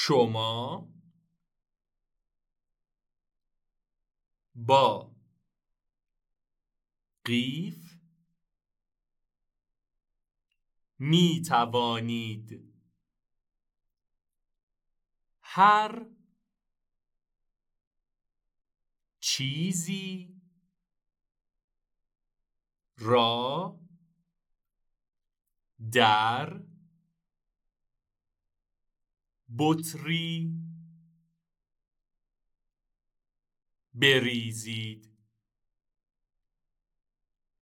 شما با قیف می توانید هر چیزی را در بطری بریزید.